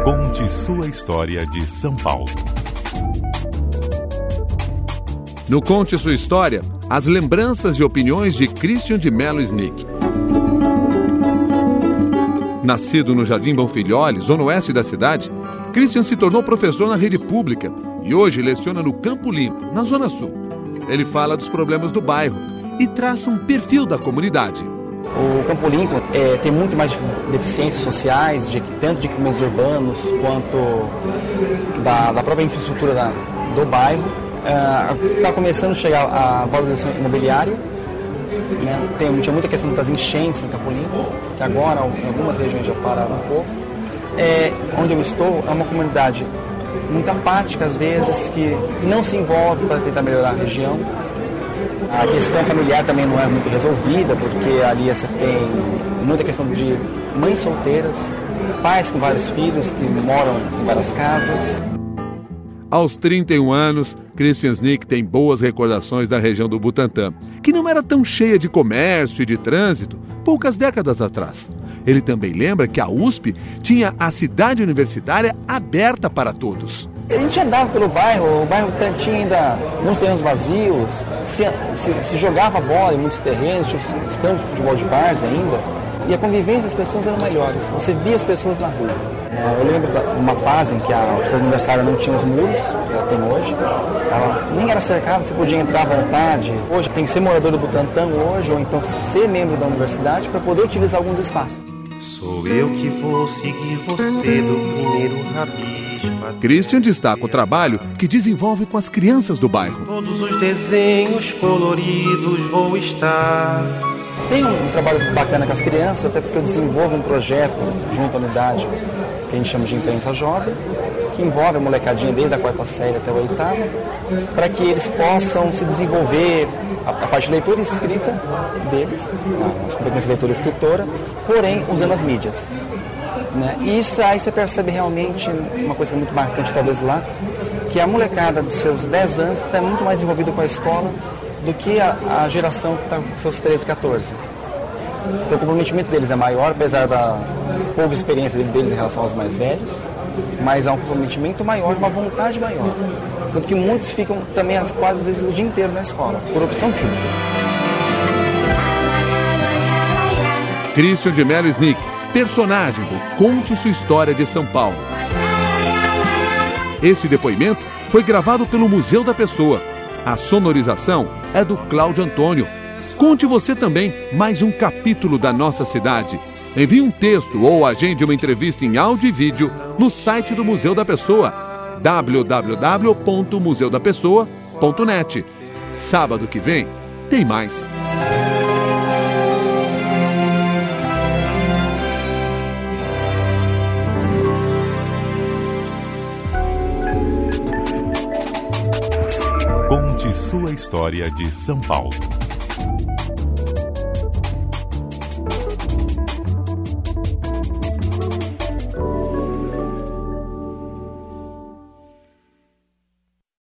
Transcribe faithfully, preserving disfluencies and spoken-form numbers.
Conte sua história de São Paulo. No Conte Sua História, as lembranças e opiniões de Christian de Mello Snick. Nascido no Jardim Bonfilholi, zona oeste da cidade, Christian se tornou professor na rede pública e hoje leciona no Campo Limpo, na Zona Sul. Ele fala dos problemas do bairro e traça um perfil da comunidade. O Campo Limpo é, tem muito mais deficiências sociais, de, tanto de equipamentos urbanos quanto da, da própria infraestrutura da, do bairro. Está uh, começando a chegar a valorização imobiliária, né? Tem, tinha muita questão das enchentes no Campo Limpo, que agora em algumas regiões já pararam um pouco. É, onde eu estou é uma comunidade muito apática às vezes, que não se envolve para tentar melhorar a região. A questão familiar também não é muito resolvida, porque ali você tem muita questão de mães solteiras, pais com vários filhos que moram em várias casas. Aos trinta e um anos, Christian Snick tem boas recordações da região do Butantã, que não era tão cheia de comércio e de trânsito poucas décadas atrás. Ele também lembra que a U S P tinha a cidade universitária aberta para todos. A gente andava pelo bairro, o bairro tinha ainda muitos terrenos vazios, se, se, se jogava bola em muitos terrenos, tinha os campos de futebol de várzea ainda, e a convivência das pessoas eram melhores, você via as pessoas na rua. Eu lembro de uma fase em que a cidade universitária não tinha os muros que ela tem hoje, ela nem era cercada, você podia entrar à vontade. Hoje tem que ser morador do Butantã hoje, ou então ser membro da universidade para poder utilizar alguns espaços. Sou eu que vou seguir você do primeiro rabisco. Christian destaca o trabalho que desenvolve com as crianças do bairro. Todos os desenhos coloridos vou estar. Tem um trabalho bacana com as crianças, até porque eu desenvolvo um projeto junto à unidade que a gente chama de Imprensa Jovem, que envolve a molecadinha desde a quarta série até a oitava, para que eles possam se desenvolver a, a parte de leitura e escrita deles, as competências de leitura e escritora, porém usando as mídias. Né? E isso aí você percebe realmente uma coisa muito marcante talvez lá, que a molecada dos seus dez anos está muito mais envolvida com a escola do que a, a geração que está com seus treze, catorze. Então o comprometimento deles é maior, apesar da pouca experiência deles em relação aos mais velhos, mas há um comprometimento maior, uma vontade maior. Tanto que muitos ficam também quase às vezes o dia inteiro na escola, por opção deles. Christian de Mello Snick, personagem do Conte Sua História de São Paulo. Este depoimento foi gravado pelo Museu da Pessoa. A sonorização é do Cláudio Antônio. Conte você também mais um capítulo da nossa cidade. Envie um texto ou agende uma entrevista em áudio e vídeo no site do Museu da Pessoa, w w w ponto museu da pessoa ponto net. Sábado que vem tem mais. Conte sua história de São Paulo.